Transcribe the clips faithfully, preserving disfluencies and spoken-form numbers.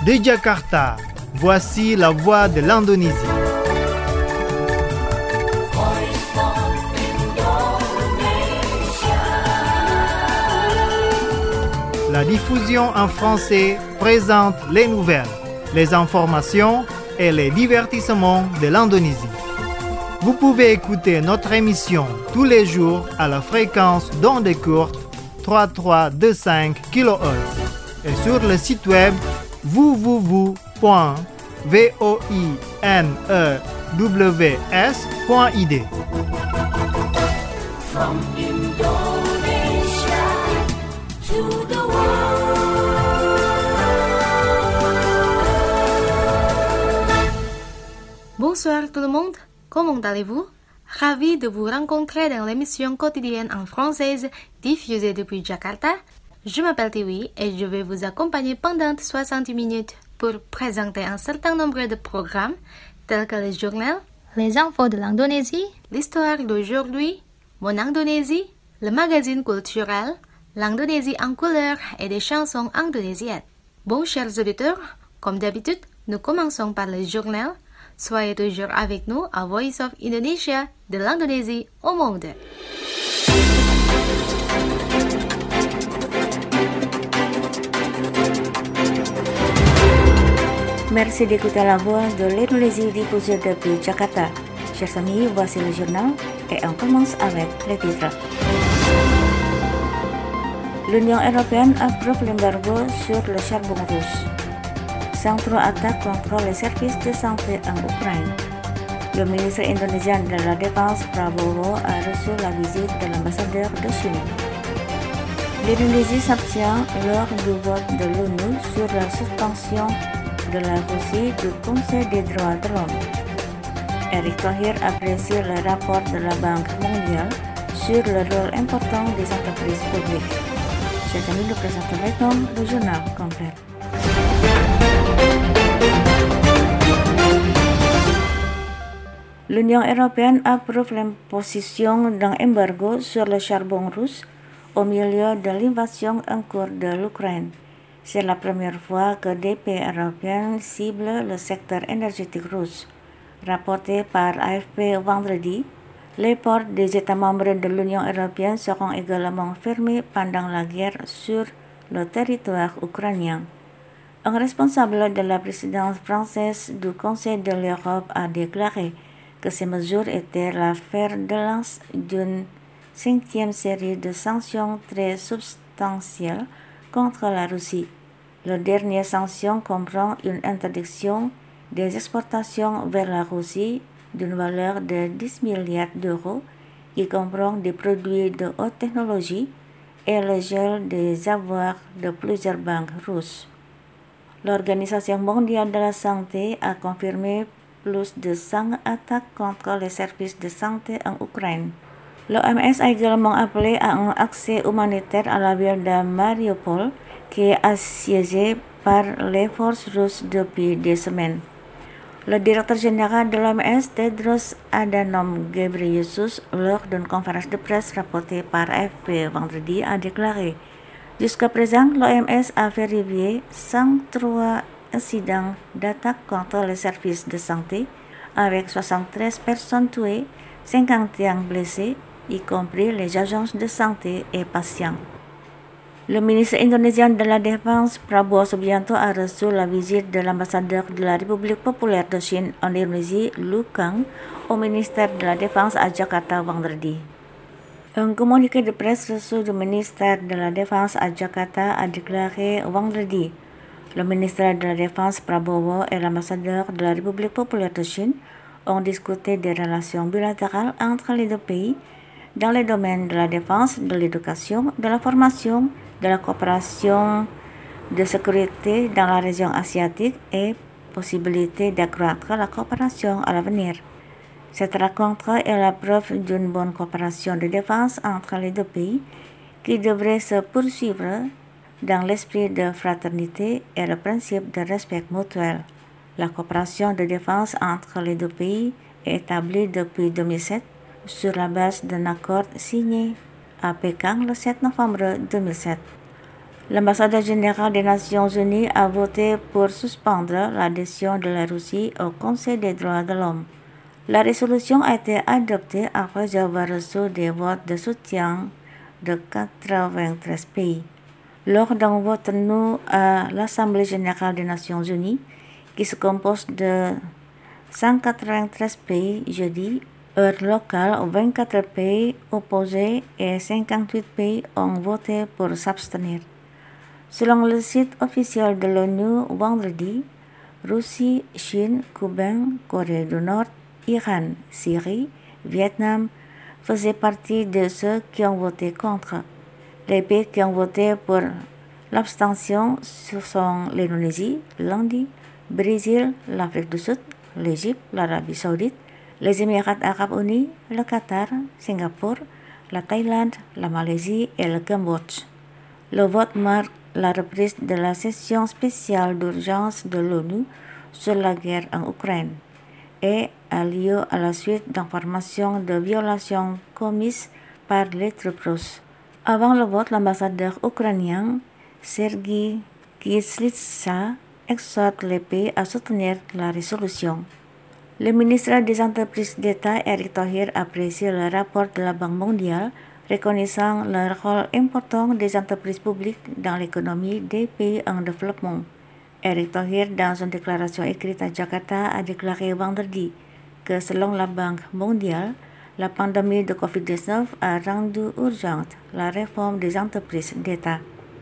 De Jakarta, voici la voix de l'Indonésie. La diffusion en français présente les nouvelles, les informations et les divertissements de l'Indonésie. Vous pouvez écouter notre émission tous les jours à la fréquence d'onde courte trois mille trois cent vingt-cinq kilohertz et sur le site web w w w point voinews point i d. From Indonesia to the Bonsoir tout le monde, comment allez-vous? Ravi de vous rencontrer dans l'émission quotidienne en française diffusée depuis Jakarta. Je m'appelle Tiwi et je vais vous accompagner pendant soixante minutes pour présenter un certain nombre de programmes tels que le journal, les infos de l'Indonésie, l'histoire d'aujourd'hui, Mon Indonésie, le magazine culturel, l'Indonésie en couleur et des chansons indonésiennes. Bon, chers auditeurs, comme d'habitude, nous commençons par le journal. Soyez toujours avec nous à Voice of Indonesia, de l'Indonésie au monde. Merci d'écouter la voix de l'Indonésie diffusée depuis Jakarta. Chers amis, voici le journal et on commence avec les titres. L'Union européenne approuve l'embargo sur le charbon russe. Centre attaque contre les services de santé en Ukraine. Le ministre indonésien de la Défense Prabowo a reçu la visite de l'ambassadeur de Chine. L'Indonésie s'abstient lors du vote de l'ONU sur la suspension de la Russie du Conseil des droits de l'homme. Erick Thohir apprécie le rapport de la Banque mondiale sur le rôle important des entreprises publiques. Chers amis, nous présentons maintenant le journal complet. L'Union européenne approuve l'imposition d'un embargo sur le charbon russe au milieu de l'invasion en cours de l'Ukraine. C'est la première fois que des pays européens ciblent le secteur énergétique russe. Rapporté par A F P vendredi, les ports des États membres de l'Union européenne seront également fermés pendant la guerre sur le territoire ukrainien. Un responsable de la présidence française du Conseil de l'Europe a déclaré que ces mesures étaient la fer de lance d'une cinquième série de sanctions très substantielles contre la Russie. La dernière sanction comprend une interdiction des exportations vers la Russie d'une valeur de dix milliards d'euros qui comprend des produits de haute technologie et le gel des avoirs de plusieurs banques russes. L'Organisation mondiale de la santé a confirmé plus de cent attaques contre les services de santé en Ukraine. L'O M S a également appelé à un accès humanitaire à la ville de Mariupol qui est assiégée par les forces russes depuis des semaines. Le directeur général de l'O M S, Tedros Adhanom Ghebreyesus, lors d'une conférence de presse rapportée par A F P vendredi, a déclaré: jusqu'à présent, l'O M S a vérifié cent trois incidents d'attaque contre les services de santé, avec soixante-treize personnes tuées, cinquante et un blessés, y compris les agents de santé et patients. Le ministre indonésien de la Défense, Prabowo Subianto, a reçu la visite de l'ambassadeur de la République populaire de Chine en Indonésie, Lu Kang, au ministère de la Défense à Jakarta vendredi. Un communiqué de presse reçu du ministère de la Défense à Jakarta a déclaré vendredi: le ministère de la Défense Prabowo et l'ambassadeur de la République populaire de Chine ont discuté des relations bilatérales entre les deux pays dans les domaines de la défense, de l'éducation, de la formation, de la coopération de sécurité dans la région asiatique et possibilité d'accroître la coopération à l'avenir. Cette rencontre est la preuve d'une bonne coopération de défense entre les deux pays qui devrait se poursuivre dans l'esprit de fraternité et le principe de respect mutuel. La coopération de défense entre les deux pays est établie depuis deux mille sept sur la base d'un accord signé à Pékin le sept novembre deux mille sept. L'ambassadeur général des Nations Unies a voté pour suspendre l'adhésion de la Russie au Conseil des droits de l'homme. La résolution a été adoptée après avoir reçu des votes de soutien de quatre-vingt-treize pays. Lors d'un vote tenu à l'Assemblée générale des Nations Unies, qui se compose de cent quatre-vingt-treize pays jeudi, heure locale, vingt-quatre pays opposés et cinquante-huit pays ont voté pour s'abstenir. Selon le site officiel de l'ONU, vendredi, Russie, Chine, Cuba, Corée du Nord, Iran, Syrie, Vietnam faisaient partie de ceux qui ont voté contre. Les pays qui ont voté pour l'abstention sont l'Indonésie, l'Inde, Brésil, l'Afrique du Sud, l'Égypte, l'Arabie Saoudite, les Émirats Arabes Unis, le Qatar, Singapour, la Thaïlande, la Malaisie et le Cambodge. Le vote marque la reprise de la session spéciale d'urgence de l'ONU sur la guerre en Ukraine et a lieu à la suite d'informations de violations commises par les troupes russes. Avant le vote, l'ambassadeur ukrainien Sergei Kyslytsya exhorte les pays à soutenir la résolution. Le ministre des Entreprises d'État, Eric Thohir, apprécie le rapport de la Banque mondiale reconnaissant le rôle important des entreprises publiques dans l'économie des pays en développement. Eric Thohir, dans une déclaration écrite à Jakarta, a déclaré vendredi que selon la Banque mondiale, la pandémie de covid dix-neuf a rendu urgente la réforme des entreprises d'État.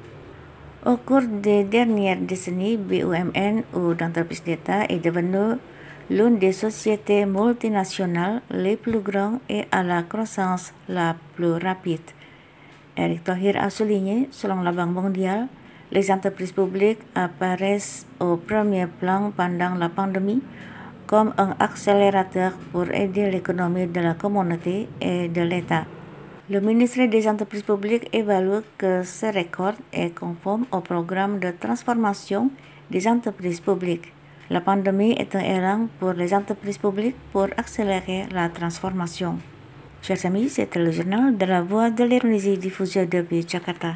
Au cours des dernières décennies, B U M N ou d'entreprises d'État est devenue l'une des sociétés multinationales les plus grandes et à la croissance la plus rapide. Eric Thohir a souligné, selon la Banque mondiale, les entreprises publiques apparaissent au premier plan pendant la pandémie comme un accélérateur pour aider l'économie de la communauté et de l'État. Le ministère des Entreprises publiques évalue que ce record est conforme au programme de transformation des entreprises publiques. La pandémie est un élan pour les entreprises publiques pour accélérer la transformation. Chers amis, c'était le journal de la Voix de l'Indonésie diffusé depuis Jakarta.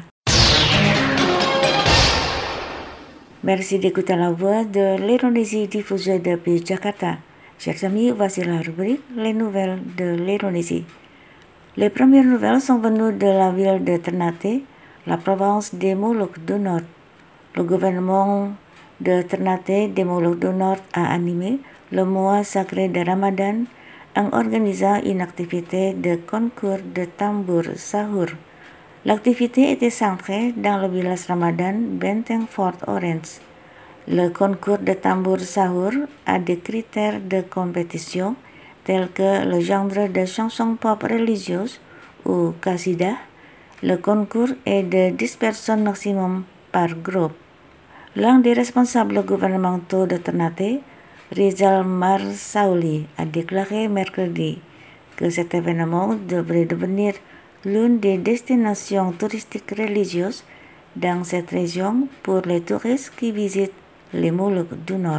Merci d'écouter la Voix de l'Indonésie diffusée depuis Jakarta. Chers amis, voici la rubrique Les nouvelles de l'Indonésie. Les premières nouvelles sont venues de la ville de Ternate, la province des Moluques du Nord. Le gouvernement de Ternate des Moluques du Nord a animé le mois sacré de Ramadan en organisant une activité de concours de tambour sahur. L'activité était centrée dans le village Ramadan Benteng Fort Orange. Le concours de tambour sahur a des critères de compétition tels que le genre de chansons pop religieuses ou qasidah. Le concours est de dix personnes maximum par groupe. L'un des responsables gouvernementaux de Ternate, Rizal Marsauli, a déclaré mercredi que cet événement devrait devenir l'une des destinations touristiques religieuses dans cette région pour les touristes qui visitent les Moluques du Nord.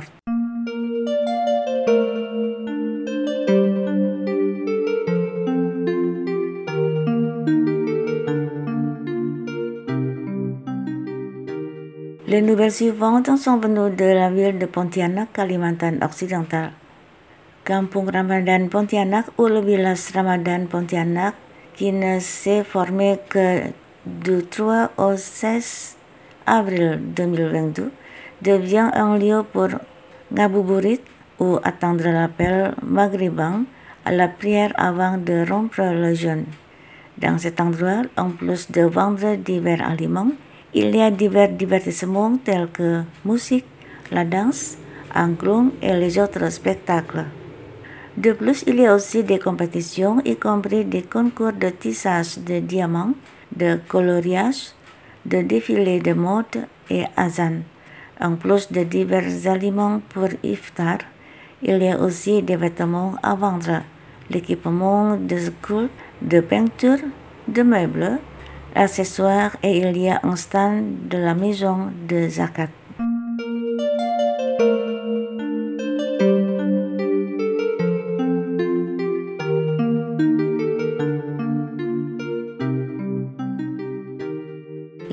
Les nouvelles suivantes sont venues de la ville de Pontianak, Kalimantan Occidental. Kampung Ramadan Pontianak ou le village Ramadan Pontianak, qui ne s'est formé que du trois au seize avril deux mille vingt-deux, devient un lieu pour ngabuburit ou attendre l'appel maghribin à la prière avant de rompre le jeûne. Dans cet endroit, en plus de vendre divers aliments, il y a divers divertissements tels que musique, la danse, angklung et les autres spectacles. De plus, il y a aussi des compétitions, y compris des concours de tissage de diamants, de coloriage, de défilés de mode et azan. En plus de divers aliments pour iftar, il y a aussi des vêtements à vendre, l'équipement de school, de peinture, de meubles, accessoires et il y a un stand de la maison de zakat.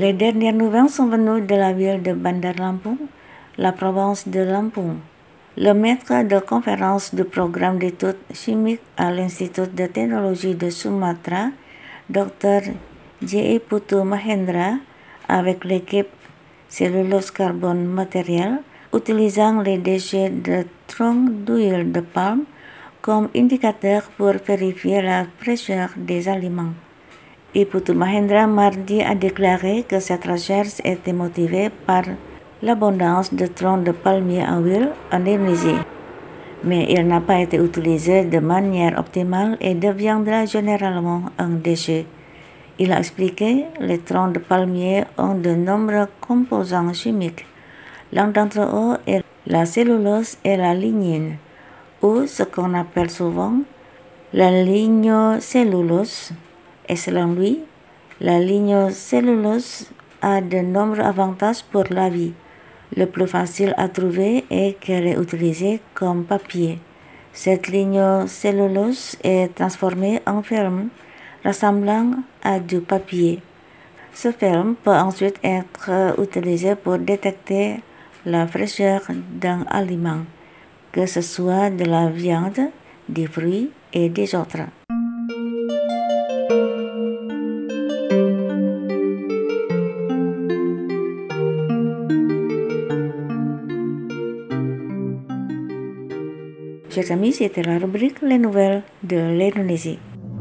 Les dernières nouvelles sont venues de la ville de Bandar Lampung, la province de Lampung. Le maître de conférence du programme d'études chimiques à l'Institut de technologie de Sumatra, Docteur J. Putu Mahendra, avec l'équipe cellulose carbone matériel, utilisant les déchets de troncs d'huile de palme comme indicateur pour vérifier la fraîcheur des aliments. Et Putu Mahendra mardi a déclaré que cette recherche était motivée par l'abondance de troncs de palmier à huile en Indonésie. Mais il n'a pas été utilisé de manière optimale et deviendra généralement un déchet. Il a expliqué que les troncs de palmier ont de nombreux composants chimiques. L'un d'entre eux est la cellulose et la lignine, ou ce qu'on appelle souvent la lignocellulose. Et selon lui, la lignocellulose a de nombreux avantages pour la vie. Le plus facile à trouver est qu'elle est utilisée comme papier. Cette lignocellulose est transformée en film ressemblant à du papier. Ce film peut ensuite être utilisé pour détecter la fraîcheur d'un aliment, que ce soit de la viande, des fruits et des autres. Chers amis, c'était la rubrique Les Nouvelles de l'Indonésie.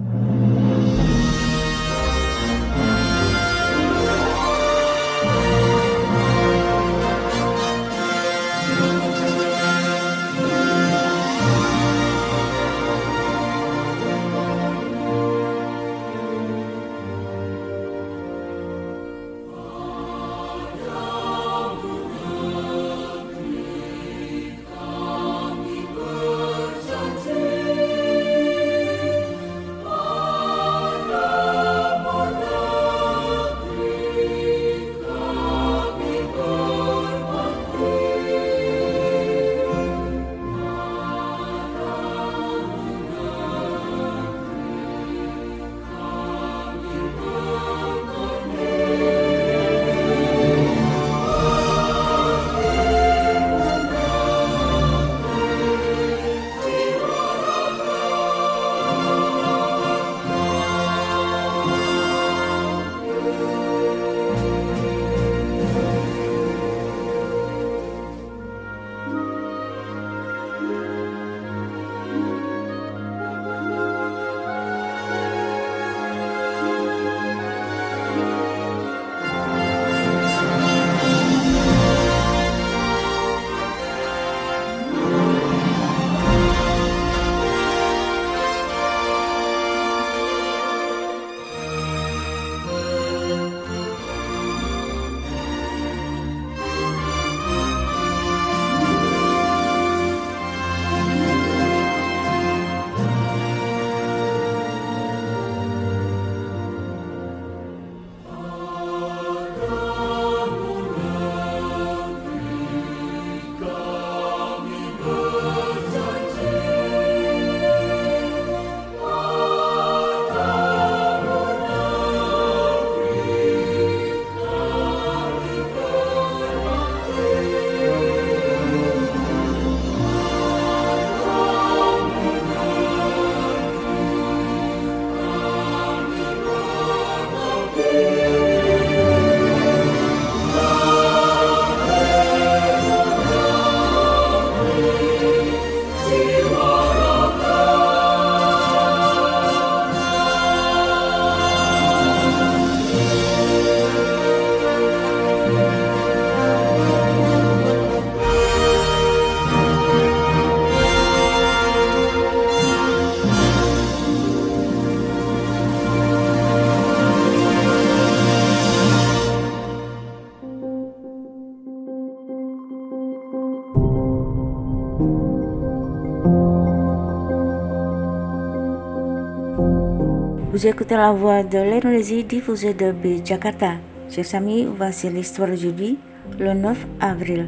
Vous écoutez la voix de l'Indonésie diffusée depuis Jakarta. Chers amis, voici l'histoire d'aujourd'hui, le neuf avril.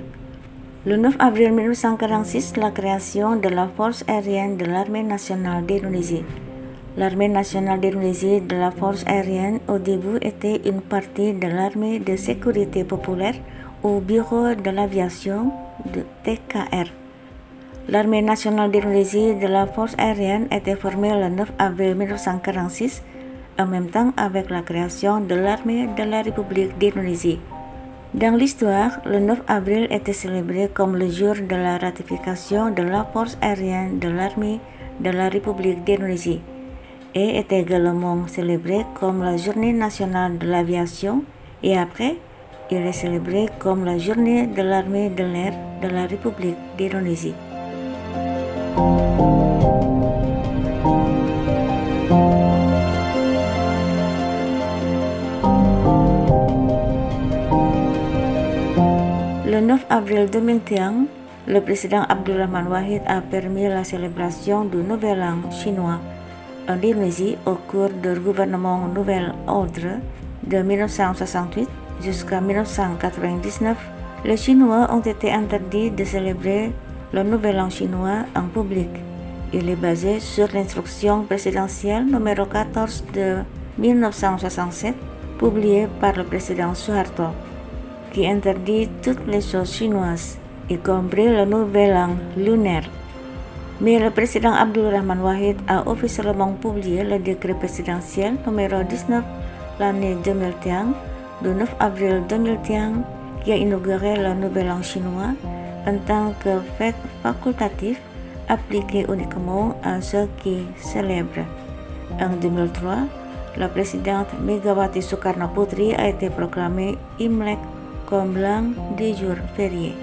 Le neuf avril mille neuf cent quarante-six, la création de la force aérienne de l'armée nationale d'Indonésie. L'armée nationale d'Indonésie de la force aérienne au début était une partie de l'armée de sécurité populaire au bureau de l'aviation de T K R. L'armée nationale d'Indonésie de la force aérienne était formée le neuf avril mille neuf cent quarante-six, en même temps avec la création de l'armée de la République d'Indonésie. Dans l'histoire, le neuf avril était célébré comme le jour de la ratification de la force aérienne de l'armée de la République d'Indonésie et est également célébré comme la journée nationale de l'aviation et après, il est célébré comme la journée de l'armée de l'air de la République d'Indonésie. Le neuf avril deux mille un, le président Abdurrahman Wahid a permis la célébration du Nouvel An chinois en Indonésie au cours du gouvernement Nouvel Ordre de mille neuf cent soixante-huit jusqu'à mille neuf cent quatre-vingt-dix-neuf. Les Chinois ont été interdits de célébrer le Nouvel An chinois en public. Il est basé sur l'instruction présidentielle numéro quatorze de mille neuf cent soixante-sept, publiée par le président Suharto, qui interdit toutes les choses chinoises, y compris le Nouvel An lunaire. Mais le président Abdurrahman Wahid a officiellement publié le décret présidentiel numéro dix-neuf l'année deux mille un, du neuf avril deux mille un, qui a inauguré le Nouvel An chinois en tant que fête facultative appliquée uniquement à ceux qui célèbrent. En deux mille trois, la présidente Megawati Soekarno Putri a été proclamée Imlek comme l'un des jours fériés.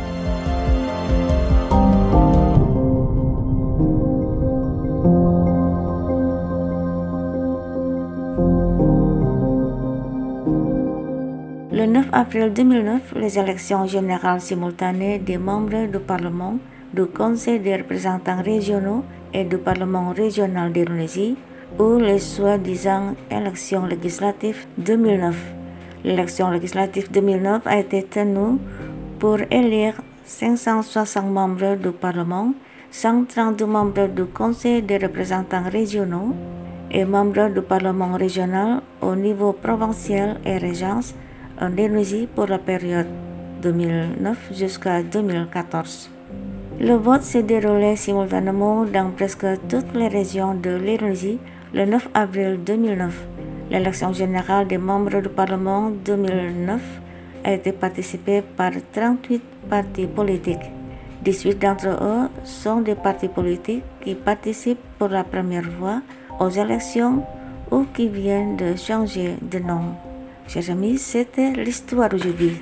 Le neuf avril deux mille neuf, les élections générales simultanées des membres du Parlement, du Conseil des représentants régionaux et du Parlement régional d'Indonésie, ou les soi-disant élections législatives deux mille neuf. L'élection législative deux mille neuf a été tenue pour élire cinq cent soixante membres du Parlement, cent trente-deux membres du Conseil des représentants régionaux et membres du Parlement régional au niveau provincial et régence en Indonésie pour la période deux mille neuf jusqu'à deux mille quatorze. Le vote s'est déroulé simultanément dans presque toutes les régions de l'Indonésie le neuf avril deux mille neuf. L'élection générale des membres du Parlement deux mille neuf a été participée par trente-huit partis politiques. dix-huit d'entre eux sont des partis politiques qui participent pour la première fois aux élections ou qui viennent de changer de nom. Chers amis, c'était l'histoire aujourd'hui.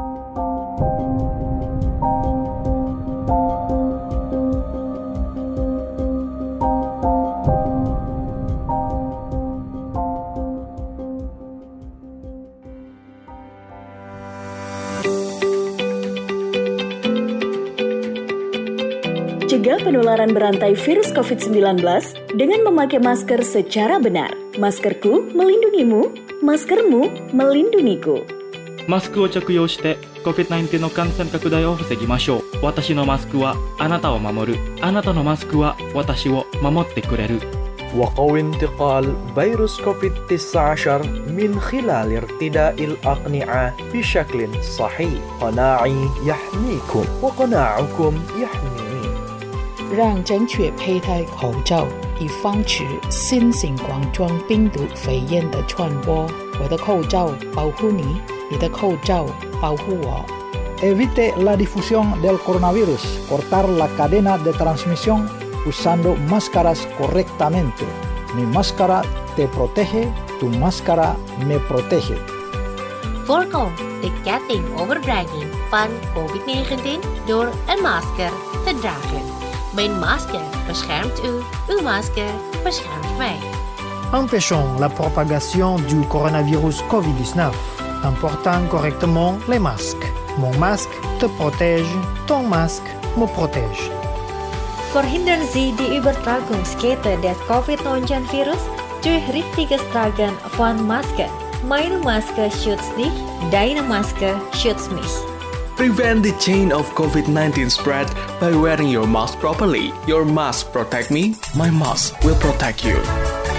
Cegah penularan berantai virus covid sembilan belas dengan memakai masker secara benar. Maskerku melindungimu, maskermu melindungiku. マスクを着用して コビッドナインティーン の感染拡大を防ぎましょう。私のマスクはあなたを守る。あなたのマスクは私を守ってくれる。 وقوي انتقال فيروس كوفيد تسعة عشر من خلال ارتداء الأقنعة بشكل صحيح. قناعي يحميكم وقناعكم يحميني. 让正确佩戴口罩，以防止新型冠状病毒肺炎的传播。我的口罩保护你，你的口罩保护我。 Evite la difusión del coronavirus. Cortar la cadena de transmisión usando máscaras correctamente. Mi máscara te protege, tu máscara me protege. Voorkom de ketting overbrenging van covid negentien door een masker te dragen. Mijn masker beschermt u, uw masker beschermt mij. Empêchons la propagation du coronavirus covid dix-neuf en portant correctement les masques. Mon masque te protège, ton masque me protège. Verhindern Sie die Übertragungskette des covid neunzehn virus durch richtiges Tragen von Masken. Meine Maske schützt dich, deine Maske schützt mich. Prevent the chain of covid nineteen spread by wearing your mask properly. Your mask protect me, my mask will protect you.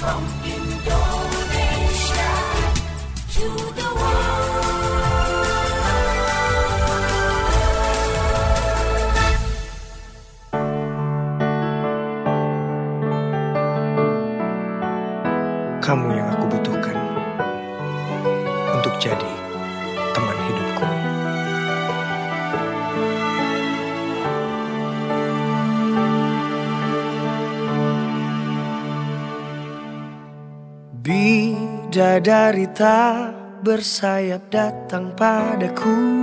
From Indonesia to the Kamu yang aku butuhkan untuk jadi teman hidupku. Bidadari tak bersayap datang padaku,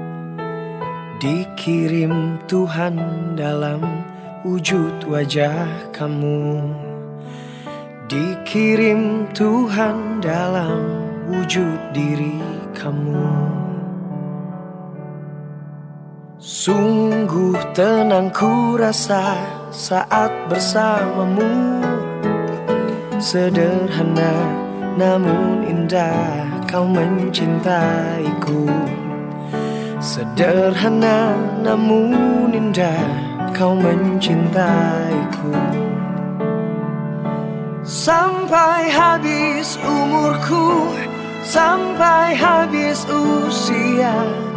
dikirim Tuhan dalam wujud wajah kamu. Dikirim Tuhan dalam wujud diri kamu. Sungguh tenang ku rasa saat bersamamu. Sederhana namun indah kau mencintaiku. Sederhana namun indah kau mencintaiku. Sampai habis umurku, sampai habis usia,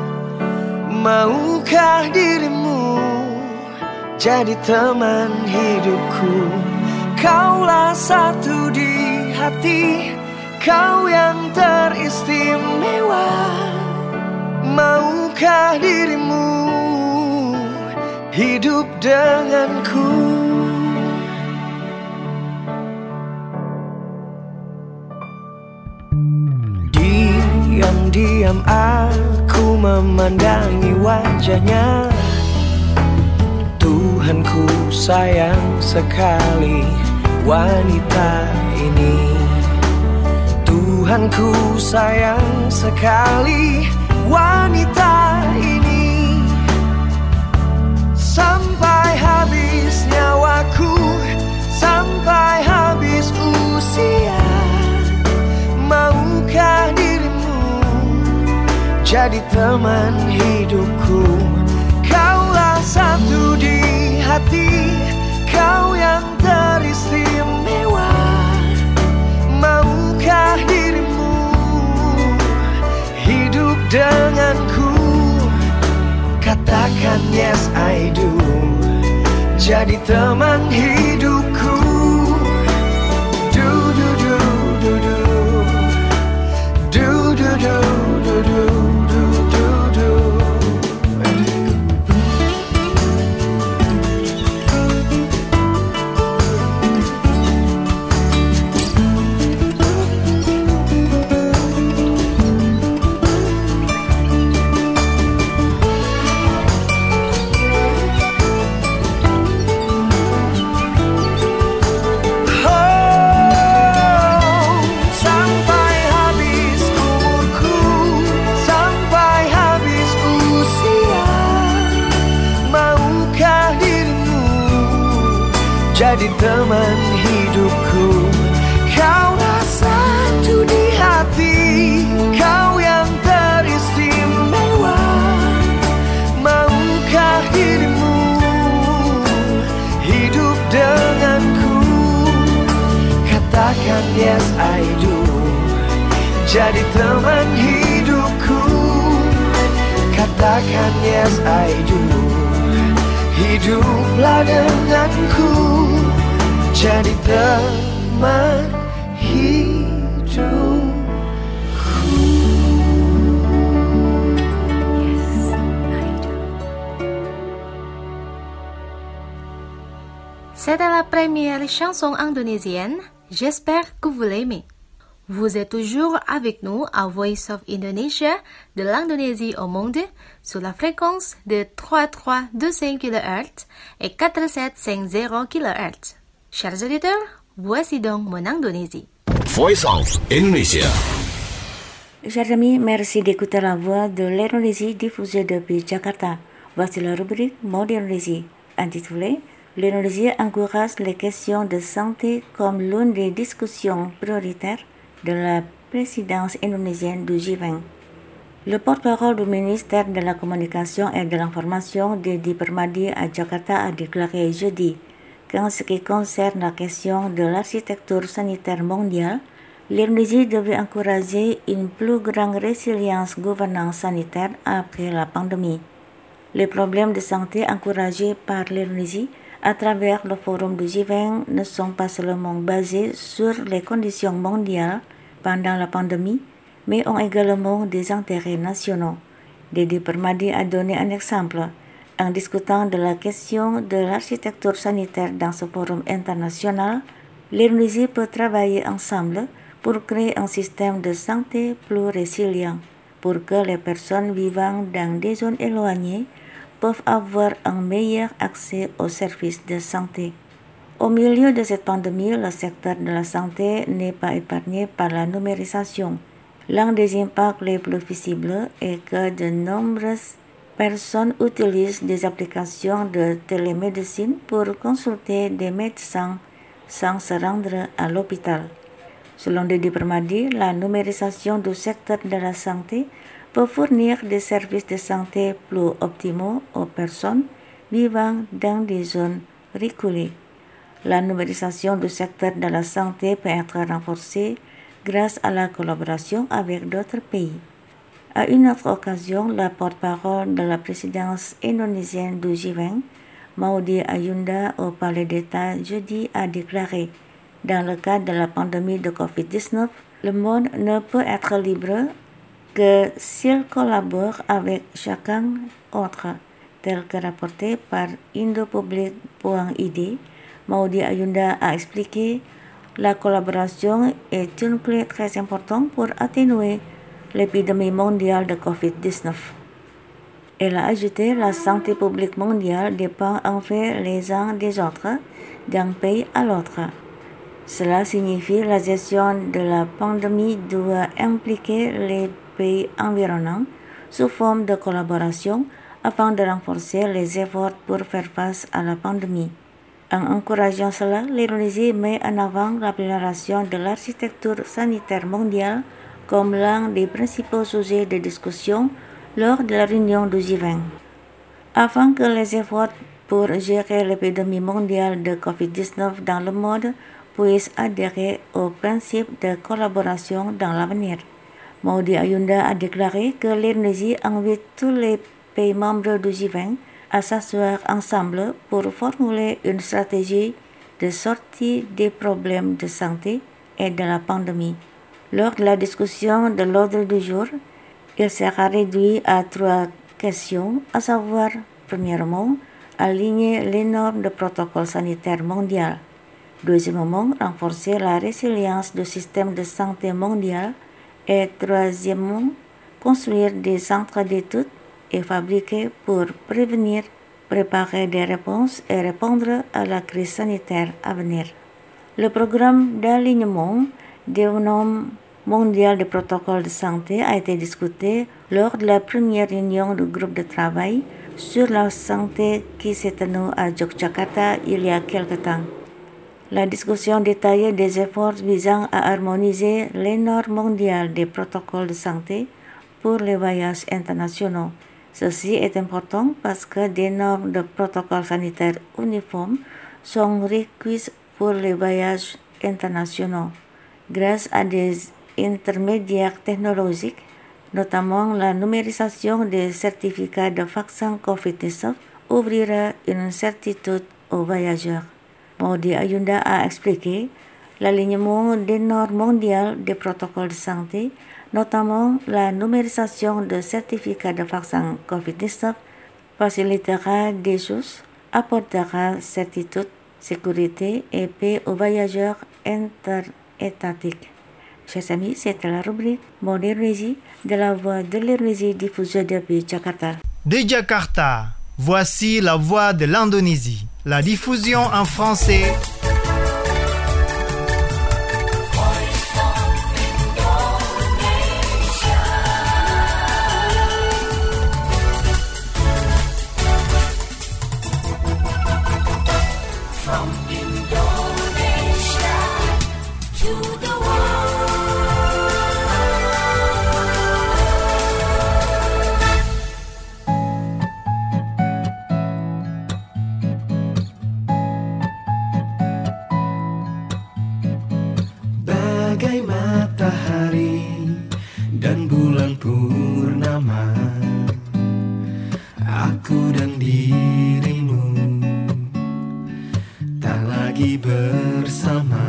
maukah dirimu jadi teman hidupku? Kaulah satu di hati, kau yang teristimewa. Maukah dirimu hidup denganku? Diam-diam aku memandangi wajahnya. Tuhanku sayang sekali wanita ini. Tuhanku sayang sekali wanita ini. Sampai habis nyawaku, sampai habis usia, maukah dirimu jadi teman hidupku? Kaulah satu di hati, kau yang teristimewa. Maukah dirimu hidup denganku? Katakan yes I do, jadi teman hidupku. Du du du du du du du du du du du du du. Jadi teman hidupku, kaulah satu di hati, kau yang teristimewa. Maukah dirimu hidup denganku? Katakan yes I do, jadi teman hidupku. Katakan yes I do, hiduplah denganku, jadi teman hidupku. C'était la première chanson indonésienne, j'espère que vous l'aimez. Vous êtes toujours avec nous à Voice of Indonesia de l'Indonésie au monde sur la fréquence de trois trois deux cinq kilohertz et quatre sept cinq zéro kilohertz. Chers auditeurs, voici donc mon Indonésie. Voice of Indonesia. Chers amis, merci d'écouter la voix de l'Indonésie diffusée depuis Jakarta. Voici la rubrique Mot d'Indonésie, intitulée L'Indonésie encourage les questions de santé comme l'une des discussions prioritaires de la présidence indonésienne du G vingt. Le porte-parole du ministère de la Communication et de l'Information, Deddy Permadi, à Jakarta, a déclaré jeudi qu'en ce qui concerne la question de l'architecture sanitaire mondiale, l'Indonésie devait encourager une plus grande résilience gouvernance sanitaire après la pandémie. Les problèmes de santé encouragés par l'Indonésie à travers le forum de G vingt ne sont pas seulement basés sur les conditions mondiales pendant la pandémie, mais ont également des intérêts nationaux. Dede Permadi a donné un exemple en discutant de la question de l'architecture sanitaire dans ce forum international. L'Indonésie peut travailler ensemble pour créer un système de santé plus résilient, pour que les personnes vivant dans des zones éloignées peuvent avoir un meilleur accès aux services de santé. Au milieu de cette pandémie, le secteur de la santé n'est pas épargné par la numérisation. L'un des impacts les plus visibles est que de nombreuses personnes utilisent des applications de télémédecine pour consulter des médecins sans se rendre à l'hôpital. Selon Dede Permadi, la numérisation du secteur de la santé peut fournir des services de santé plus optimaux aux personnes vivant dans des zones reculées. La numérisation du secteur de la santé peut être renforcée grâce à la collaboration avec d'autres pays. À une autre occasion, la porte-parole de la présidence indonésienne du G vingt, Maudy Ayunda, au Palais d'État jeudi, a déclaré: dans le cadre de la pandémie de covid dix-neuf, le monde ne peut être libre que s'il collabore avec chacun autre, tel que rapporté par indopublic point I D. Maudy Ayunda a expliqué: la collaboration est une clé très importante pour atténuer l'épidémie mondiale de covid dix-neuf. Elle a ajouté: la santé publique mondiale dépend en fait les uns des autres, d'un pays à l'autre. Cela signifie la gestion de la pandémie doit impliquer les pays environnants sous forme de collaboration afin de renforcer les efforts pour faire face à la pandémie. En encourageant cela, l'Indonésie met en avant l'amélioration de l'architecture sanitaire mondiale comme l'un des principaux sujets de discussion lors de la réunion du G vingt. Afin que les efforts pour gérer l'épidémie mondiale de covid dix-neuf dans le monde puissent adhérer au principe de collaboration dans l'avenir, Maudy Ayunda a déclaré que l'Indonésie invite tous les pays membres du G vingt à s'asseoir ensemble pour formuler une stratégie de sortie des problèmes de santé et de la pandémie. Lors de la discussion de l'ordre du jour, il sera réduit à trois questions, à savoir, premièrement, aligner les normes de protocole sanitaire mondial. Deuxièmement, renforcer la résilience du système de santé mondial. Et troisièmement, construire des centres d'études et fabriquer pour prévenir, préparer des réponses et répondre à la crise sanitaire à venir. Le programme d'alignement des normes mondiales de protocole de santé a été discuté lors de la première réunion du groupe de travail sur la santé qui s'est tenue à Yogyakarta il y a quelque temps. La discussion détaillée des efforts visant à harmoniser les normes mondiales des protocoles de santé pour les voyages internationaux. Ceci est important parce que des normes de protocoles sanitaires uniformes sont requises pour les voyages internationaux. Grâce à des intermédiaires technologiques, notamment la numérisation des certificats de vaccin covid dix-neuf, ouvrira une certitude aux voyageurs. Maudy Ayunda a expliqué l'alignement des normes mondiales des protocoles de santé, notamment la numérisation de certificats de vaccin covid dix-neuf, facilitera des choses, apportera certitude, sécurité et paix aux voyageurs interétatiques. Chers amis, c'était la rubrique Modernité de la voix de l'Indonésie diffusée depuis Jakarta. De Jakarta, voici la voix de l'Indonésie. La diffusion en français. bagai matahari dan bulan purnama. Aku dan dirimu tak lagi bersama.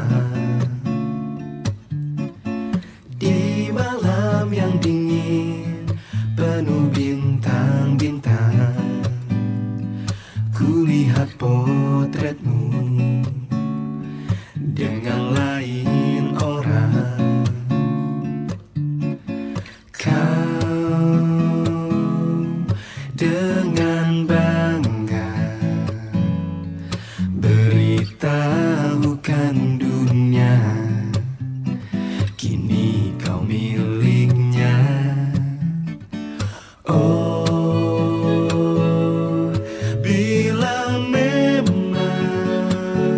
Di malam yang dingin penuh bintang-bintang, kulihat potretmu dengan lain orang. Kau dengan bangga beritahukan dunia, kini kau miliknya. Oh, bila memang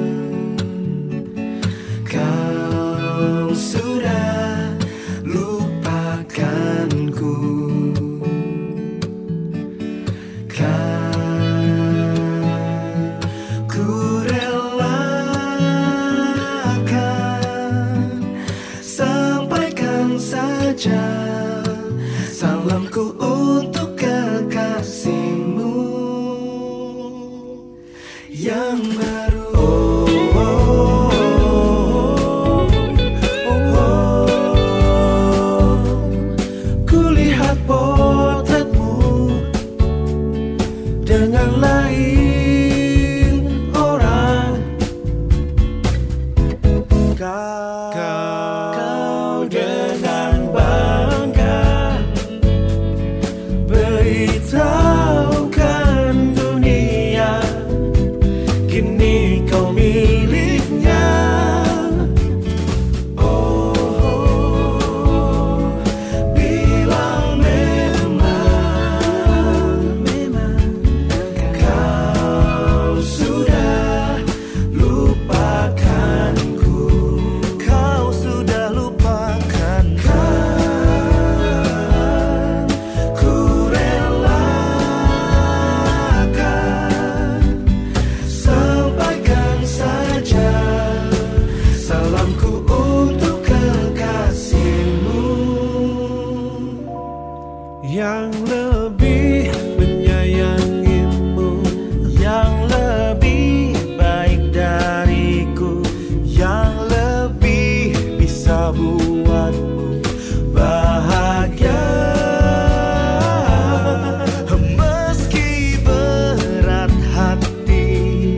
kau sudah lupakanku, kan ku relakan. Sampaikan saja salamku untuk kekasihmu yang baru. Oh, oh, oh, oh. Kulihat potretmu dengan lain orang. Kau, kau dengan bangga beritahukan dunia, kini kau miliknya. Oh, bila memang, memang kau sudah lupakanku, kau sudah lupakan, kan ku relakan. Sampaikan saja salamku untuk kekasihmu yang lebih menyayangimu, yang lebih baik dariku, yang lebih bisa buatmu bahagia. Meski berat hati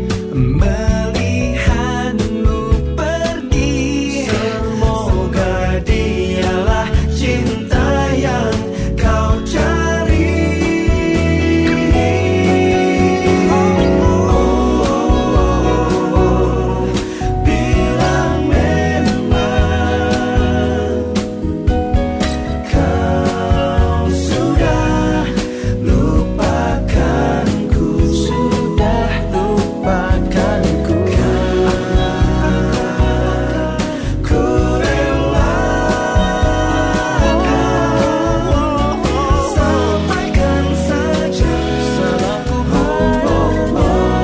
melihatmu pergi, semoga dialah cinta yang kau cari. Oh, bila memang kau sudah lupakanku, sudah lupakanku, kan ku relakan. Sampaikan saja salamku. Oh, oh,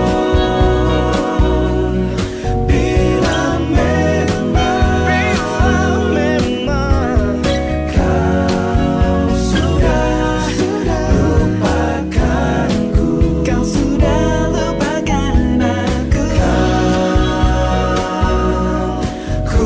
oh. Bila memang, bila memang kau sudah lupakanku, kau sudah lupakan aku, kan ku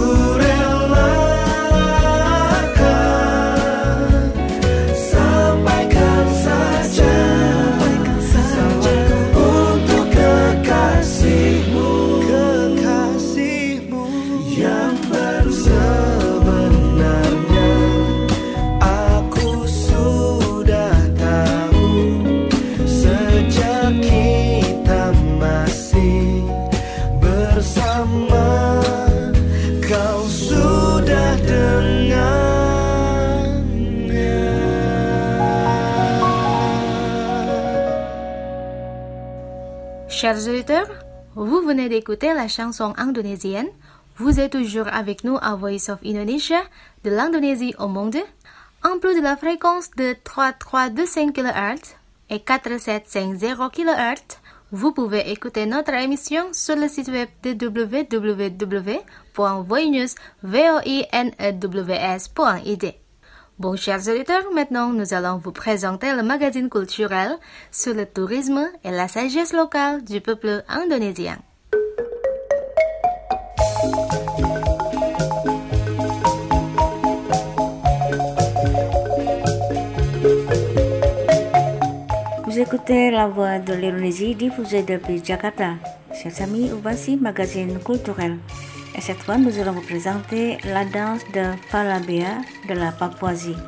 relakan. Sampaikan saja salamku untuk kekasihmu, kekasihmu yang baru. Sebenarnya aku sudah tahu sejak kita masih bersama, kau sudah dengannya. Chers auditeurs, vous venez d'écouter la chanson indonésienne. Vous êtes toujours avec nous à Voice of Indonesia, de l'Indonésie au monde, en plus de la fréquence de trois mille trois cent vingt-cinq kilohertz et quatre mille sept cent cinquante kilohertz. Vous pouvez écouter notre émission sur le site web de w w w point voinews point i d. Bon, chers auditeurs, maintenant nous allons vous présenter le magazine culturel sur le tourisme et la sagesse locale du peuple indonésien. Vous écoutez La Voix de l'Indonésie diffusée depuis Jakarta. Chers amis, voici magazine culturel. Et cette fois, nous allons vous présenter la danse de Falabea de la Papouasie.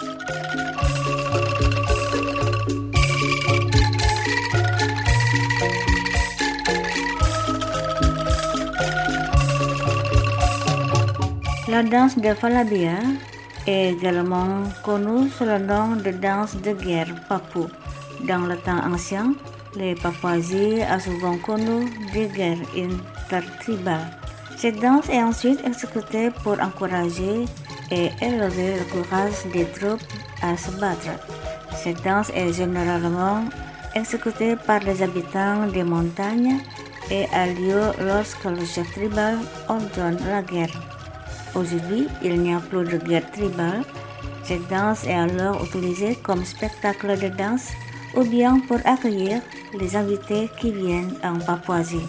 La danse de Falabea est également connue sous le nom de danse de guerre papou. Dans le temps ancien, les Papouasies ont souvent connu des guerres intertribales. Cette danse est ensuite exécutée pour encourager et élever le courage des troupes à se battre. Cette danse est généralement exécutée par les habitants des montagnes et a lieu lorsque le chef tribal ordonne la guerre. Aujourd'hui, il n'y a plus de guerre tribale. Cette danse est alors utilisée comme spectacle de danse ou bien pour accueillir les invités qui viennent en Papouasie.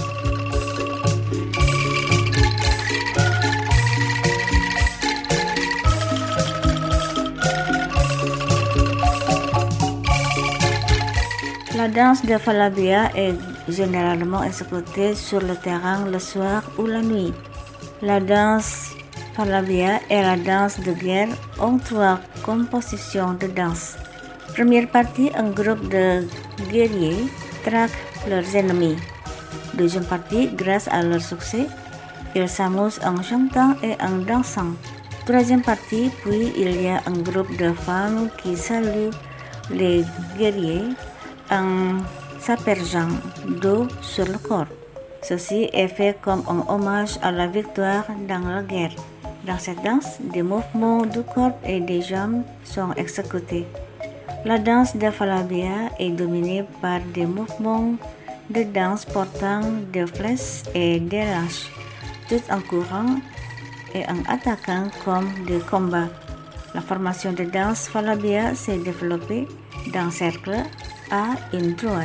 La danse de Falabea est généralement exécutée sur le terrain le soir ou la nuit. La danse Falabea est la danse de guerre en trois compositions de danse. Première partie, un groupe de guerriers traque leurs ennemis. Deuxième partie, grâce à leur succès, ils s'amusent en chantant et en dansant. Troisième partie, puis il y a un groupe de femmes qui saluent les guerriers en s'aspergeant d'eau sur le corps. Ceci est fait comme un hommage à la victoire dans la guerre. Dans cette danse, des mouvements du corps et des jambes sont exécutés. La danse de Falabea est dominée par des mouvements de danse portant des flèches et des lâches, tout en courant et en attaquant comme des combats. La formation de danse Falabea s'est développée d'un cercle à une droite.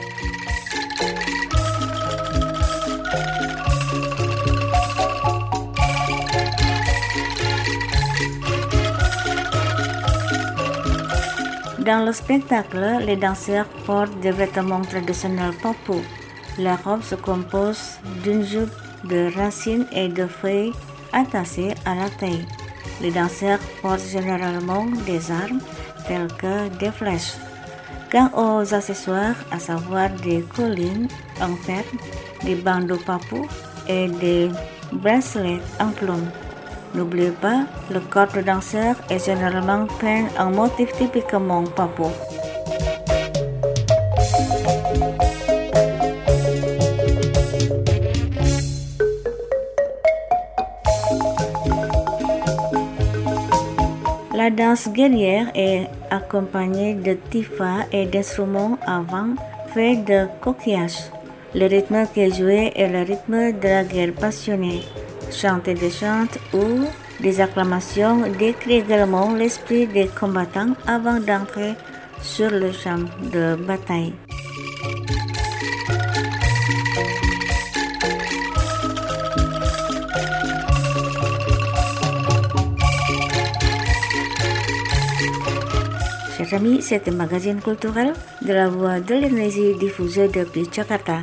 Dans le spectacle, les danseurs portent des vêtements traditionnels papous. La robe se compose d'une jupe de racines et de feuilles attachées à la taille. Les danseurs portent généralement des armes telles que des flèches. Quant aux accessoires, à savoir des collines en fer, des bandeaux papous et des bracelets en plumes. N'oubliez pas, le corps de danseur est généralement peint en motif typiquement papou. La danse guerrière est accompagnée de tifa et d'instruments à vent faits de coquillages. Le rythme qui est joué est le rythme de la guerre passionnée. Chanter des chants ou des acclamations décrit également l'esprit des combattants avant d'entrer sur le champ de bataille. Chers amis, c'est un magazine culturel de la Voix de l'Indonésie diffusé depuis Jakarta.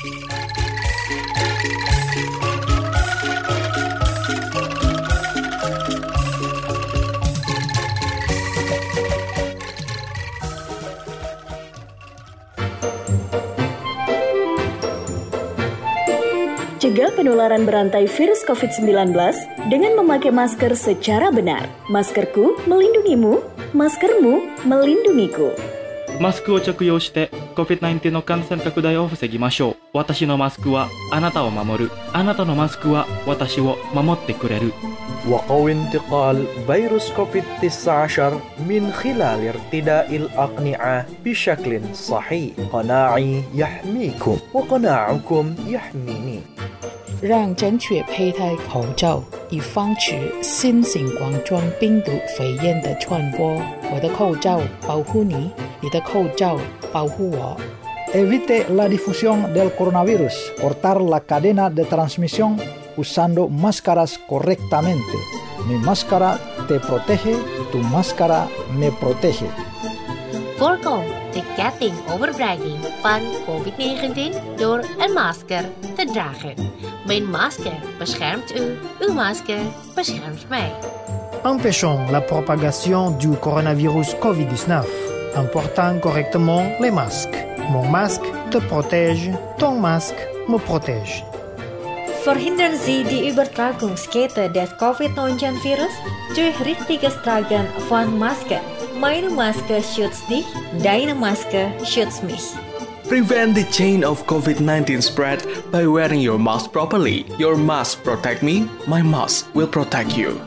Cegah penularan berantai virus covid sembilan belas dengan memakai masker secara benar. Maskerku melindungimu, maskermu melindungiku. マスクを着用して コビッドナインティーン の感染拡大を防ぎましょう。私のマスクはあなたを守る。あなたのマスクは私を守ってくれる。 وقو انتقال فيروس كوفيد تسعة عشر من خلال ارتداء الأقنعة بشكل صحيح. قناعي يحميكم وقناعكم يحميني. 让正确佩戴口罩，以防止新型冠状病毒肺炎的传播。我的口罩保护你，你的口罩保护我。 Evite la difusión del coronavirus. Cortar la cadena de transmisión usando máscaras correctamente. Mi máscara te protege, tu máscara me protege. Voorkom de ketting overbregging van covid negentien door een masker te dragen. Mijn masker beschermt u, uw masker beschermt mij. Empêchons la propagation du coronavirus covid dix-neuf en portant correctement les masques. Mon masque te protège, ton masque me protège. Verhindern Sie die Übertragungskette des covid neunzehn Virus durch richtiges Tragen von Masken. Meine Maske schützt dich, deine Maske schützt mich. Prevent the chain of covid nineteen spread by wearing your mask properly. Your mask protect me, my mask will protect you.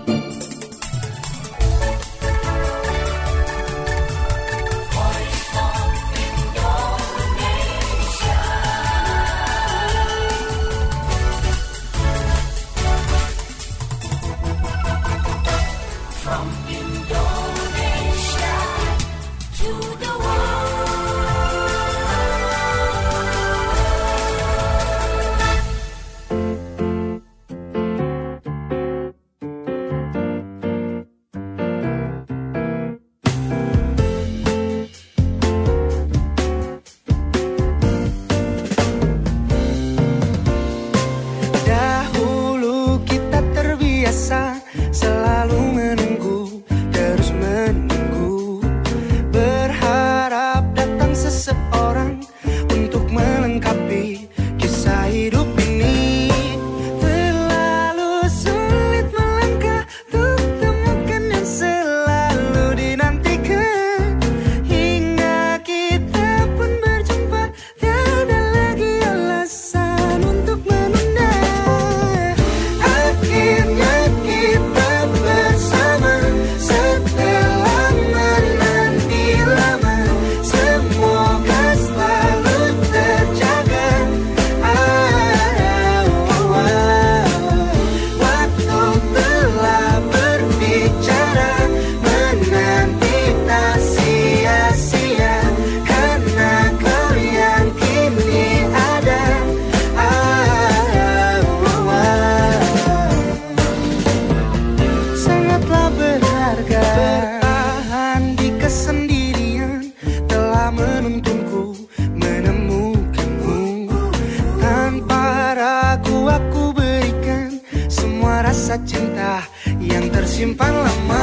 rasa cinta yang tersimpan lama.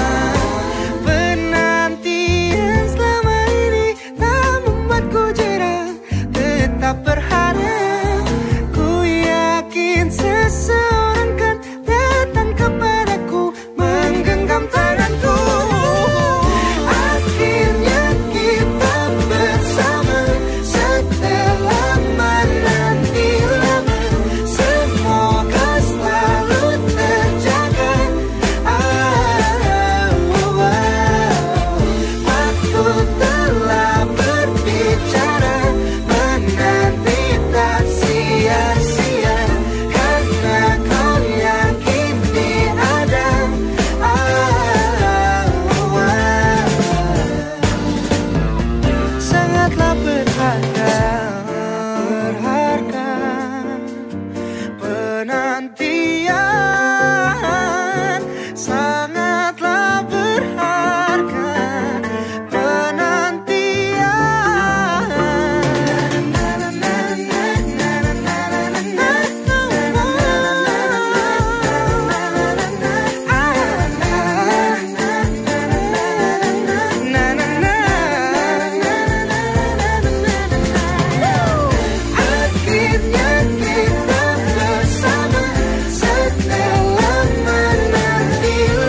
Penantian selama ini tak membuatku jera, tetap berharap. Ku yakin seseorang kan datang kepadaku, menggenggam tanganku. Akhirnya kita bersama setelah menanti lama. Semoga selalu terjaga. Ah, oh, oh. Waktu telah berbicara, menanti tak sia-sia, karena kau yang kini ada. Ah, oh, oh. Sangatlah berharga, berharga penantian. Sangatlah berharga penantian. Akhirnya kita bersama setelah menanti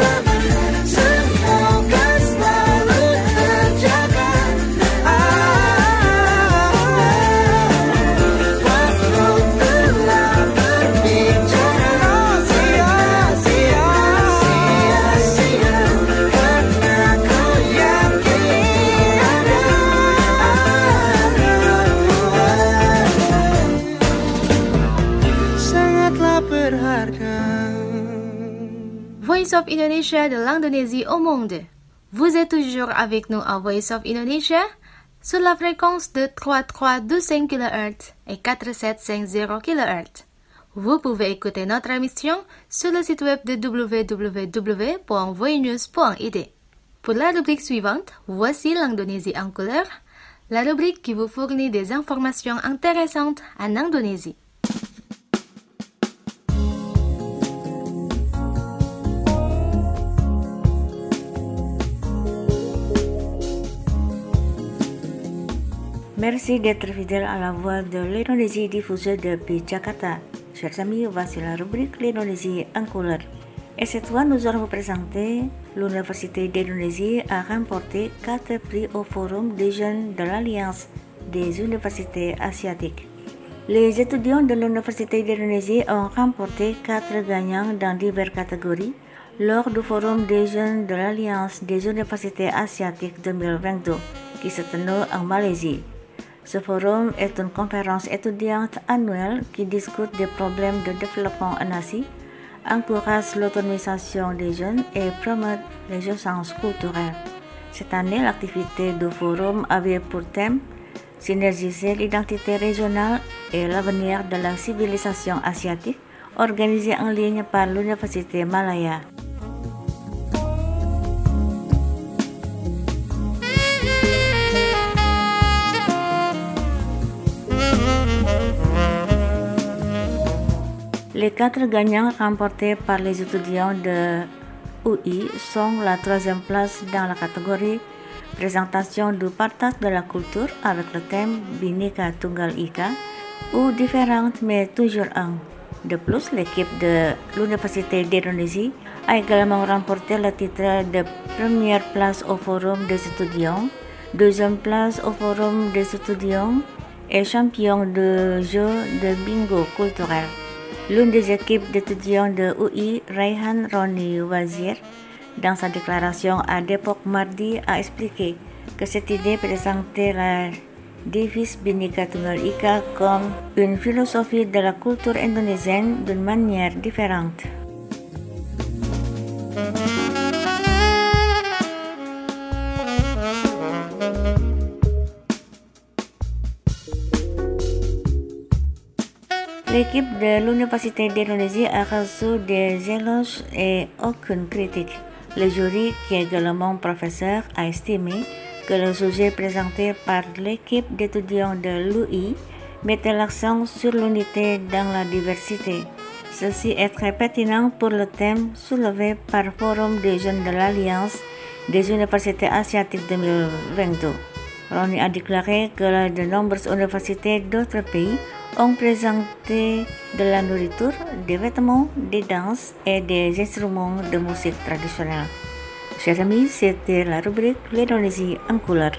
Voice of Indonesia de l'Indonésie au monde. Vous êtes toujours avec nous à Voice of Indonesia sur la fréquence de trente-trois virgule douze kilohertz et quatre-vingt-sept virgule cinquante kilohertz. Vous pouvez écouter notre émission sur le site web de w w w point voinews point i d. Pour la rubrique suivante, voici l'Indonésie en couleur, la rubrique qui vous fournit des informations intéressantes en Indonésie. Merci d'être fidèle à la voix de l'Indonésie diffusée depuis Jakarta. Chers amis, voici la rubrique l'Indonésie en couleur. Et cette fois, nous allons vous présenter l'Université d'Indonésie a remporté quatre prix au Forum des jeunes de l'Alliance des universités asiatiques. Les étudiants de l'Université d'Indonésie ont remporté quatre gagnants dans diverses catégories lors du Forum des jeunes de l'Alliance des universités asiatiques deux mille vingt-deux qui se tenait en Malaisie. Ce forum est une conférence étudiante annuelle qui discute des problèmes de développement en Asie, encourage l'autonomisation des jeunes et promeut les échanges culturels. Cette année, l'activité du forum avait pour thème synergiser l'identité régionale et l'avenir de la civilisation asiatique, organisée en ligne par l'Université Malaya. Les quatre gagnants remportés par les étudiants de U I sont la troisième place dans la catégorie présentation du partage de la culture avec le thème Bhinneka Tunggal Ika ou différente mais toujours un. De plus, l'équipe de l'Université d'Indonésie a également remporté le titre de première place au Forum des étudiants, deuxième place au Forum des étudiants et champion de jeu de bingo culturel. L'une des équipes d'étudiants de U I, Raihan Roni Wazir, dans sa déclaration à Depok mardi, a expliqué que cette idée présentait la devise Bhinneka Tunggal Ika comme une philosophie de la culture indonésienne d'une manière différente. L'équipe de l'Université d'Indonésie a reçu des éloges et aucune critique. Le jury, qui est également professeur, a estimé que le sujet présenté par l'équipe d'étudiants de l'U I mettait l'accent sur l'unité dans la diversité. Ceci est très pertinent pour le thème soulevé par le Forum des jeunes de l'Alliance des universités asiatiques deux mille vingt-deux. Roni a déclaré que de nombreuses universités d'autres pays ont présenté de la nourriture, des vêtements, des danses et des instruments de musique traditionnelle. Chers amis, c'était la rubrique l'Indonésie en couleur.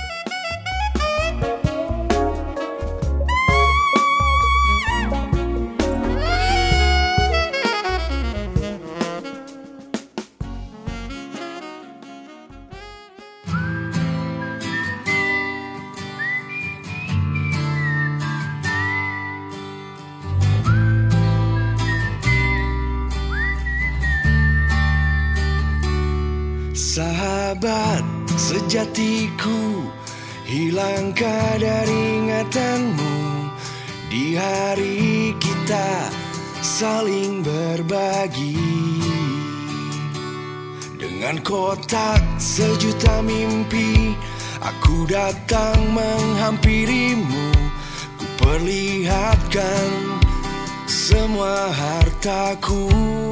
Sahabat sejatiku, hilang kadar ingatanmu di hari kita saling berbagi. Dengan kotak sejuta mimpi, aku datang menghampirimu. Ku perlihatkan semua hartaku.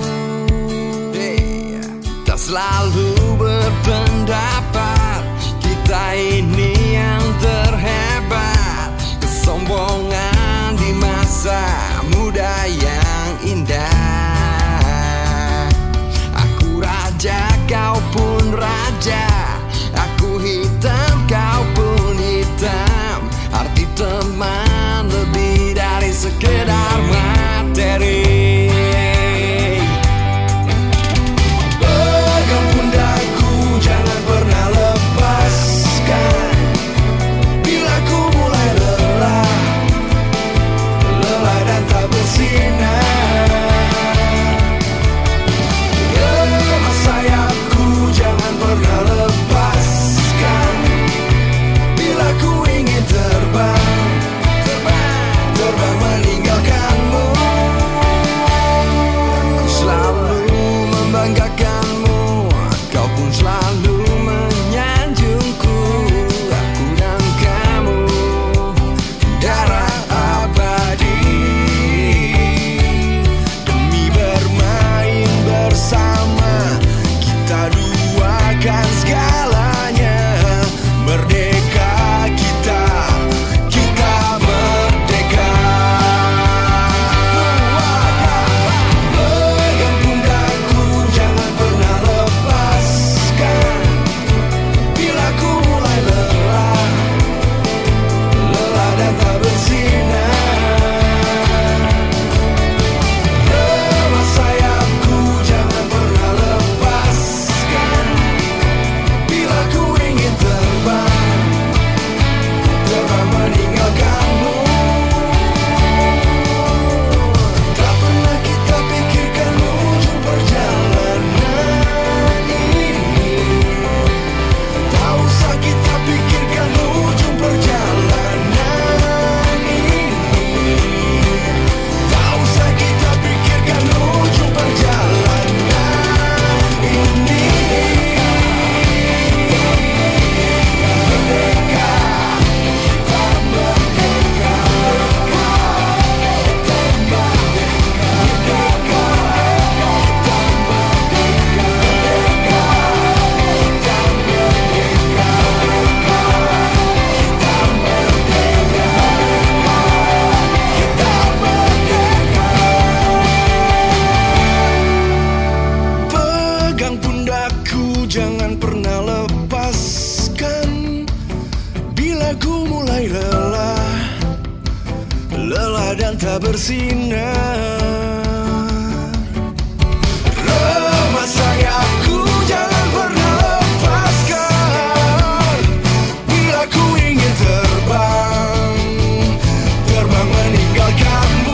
Kita selalu berpendapat kita ini yang terhebat. Kesombongan di masa muda yang indah. Aku raja, kau pun raja. Aku hitam, kau pun hitam. Arti teman lebih dari sekedar materi. Bersinar, segera bersinar. Remah saya aku jangan pernah lepaskan. Bila ku ingin terbang, terbang meninggalkanmu.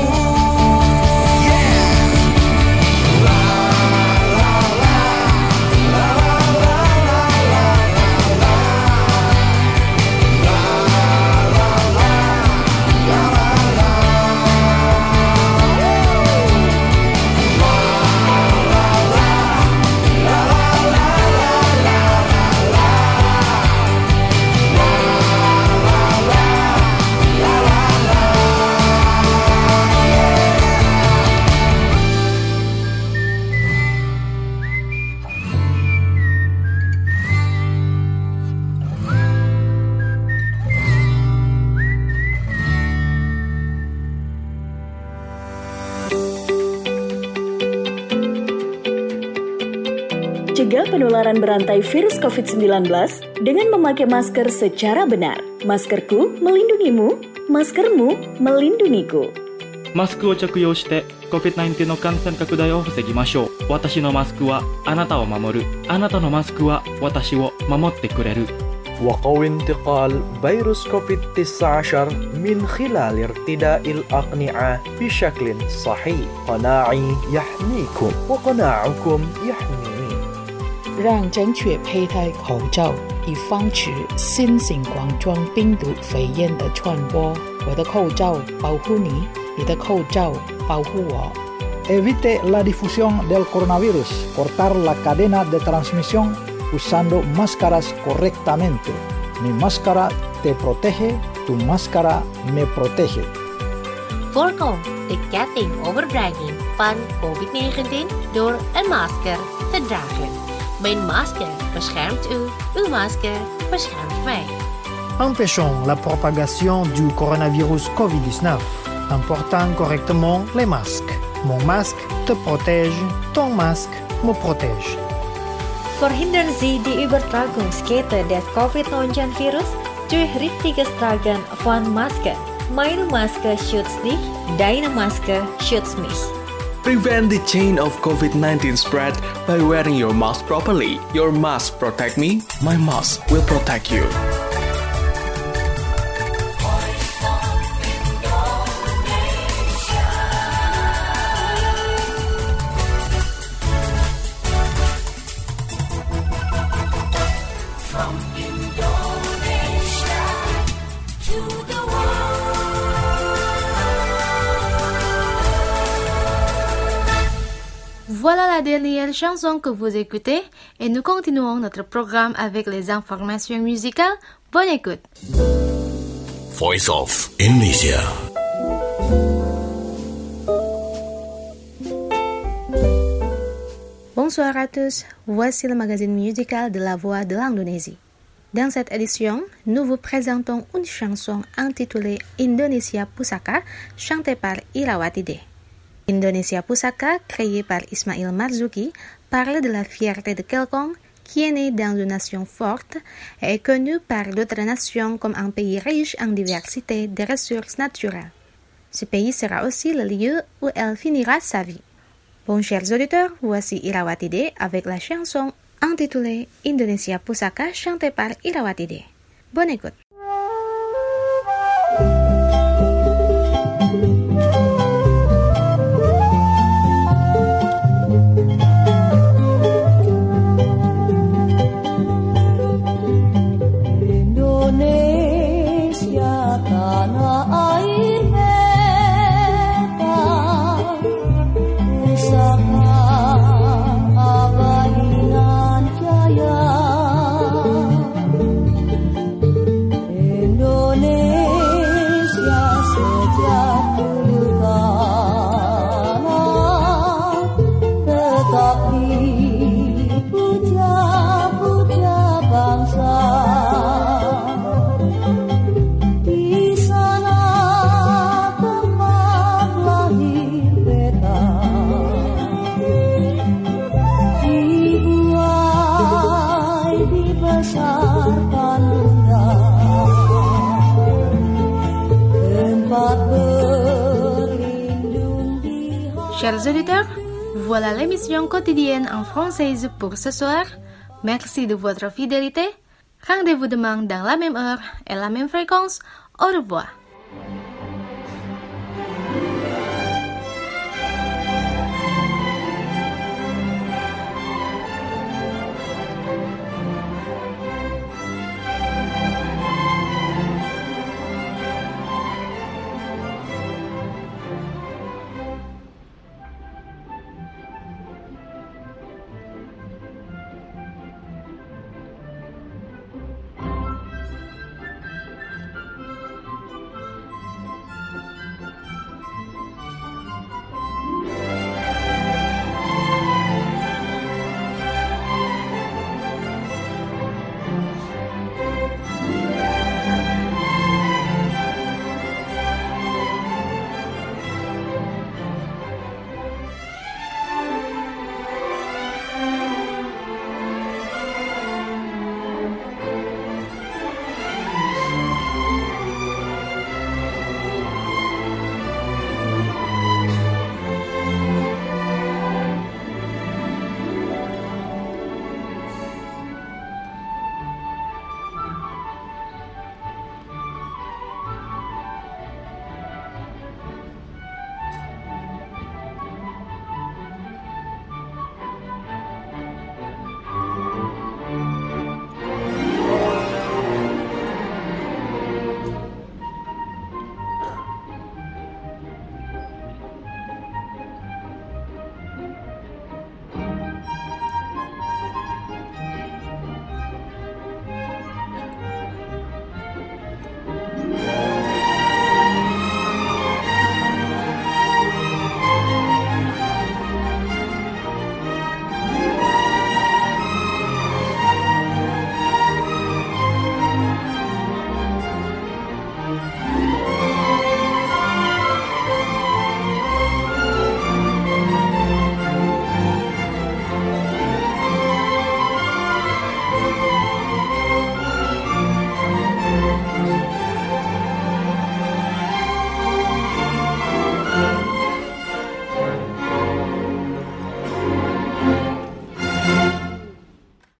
Cegah penularan berantai virus covid sembilan belas dengan memakai masker secara benar. Maskerku melindungimu, maskermu melindungiku. マスクを着用して コビッドナインティーン の感染拡大を防ぎましょう。私のマスクはあなたを守る。あなたのマスクは私を守ってくれる。 وقوي انتقال فيروس كوفيد تسعة عشر من خلال ارتداء الأقنعة بشكل صحيح. قناعي يحميكم وقناعكم يحميني. 让正确佩戴口罩，以防止新型冠状病毒肺炎的传播。我的口罩保护你，你的口罩保护我。 Evite la difusión del coronavirus. Cortar la cadena de transmisión usando máscaras correctamente. Mi máscara te protege, tu máscara me protege. Voorkom de ketting overbrenging van covid negentien door een masker te dragen. Mijn masker beschermt u, uw masker beschermt mij. Empêchons la propagation du coronavirus covid dix-neuf en portant correctement les masques. Mon masque te protège, ton masque me protège. Verhindern Sie die Übertragungskette des covid neunzehn Virus durch richtiges Tragen von Masken. Meine Maske schützt dich, deine Maske schützt mich. Prevent the chain of covid nineteen spread by wearing your mask properly. Your mask protect me, my mask will protect you. Voilà la dernière chanson que vous écoutez et nous continuons notre programme avec les informations musicales. Bonne écoute. Voice of Indonesia. Bonsoir à tous, voici le magazine musical de la Voix de l'Indonésie. Dans cette édition, nous vous présentons une chanson intitulée Indonesia Pusaka, chantée par Irawati D. Indonesia Pusaka, créé par Ismail Marzuki, parle de la fierté de quelqu'un qui est né dans une nation forte et est connu par d'autres nations comme un pays riche en diversité de ressources naturelles. Ce pays sera aussi le lieu où elle finira sa vie. Bon, chers auditeurs, voici Irawati D avec la chanson intitulée Indonesia Pusaka, chantée par Irawati D. Bonne écoute. Jaya Chers auditeurs, voilà l'émission quotidienne en française pour ce soir. Merci de votre fidélité. Rendez-vous demain dans la même heure et la même fréquence. Au revoir.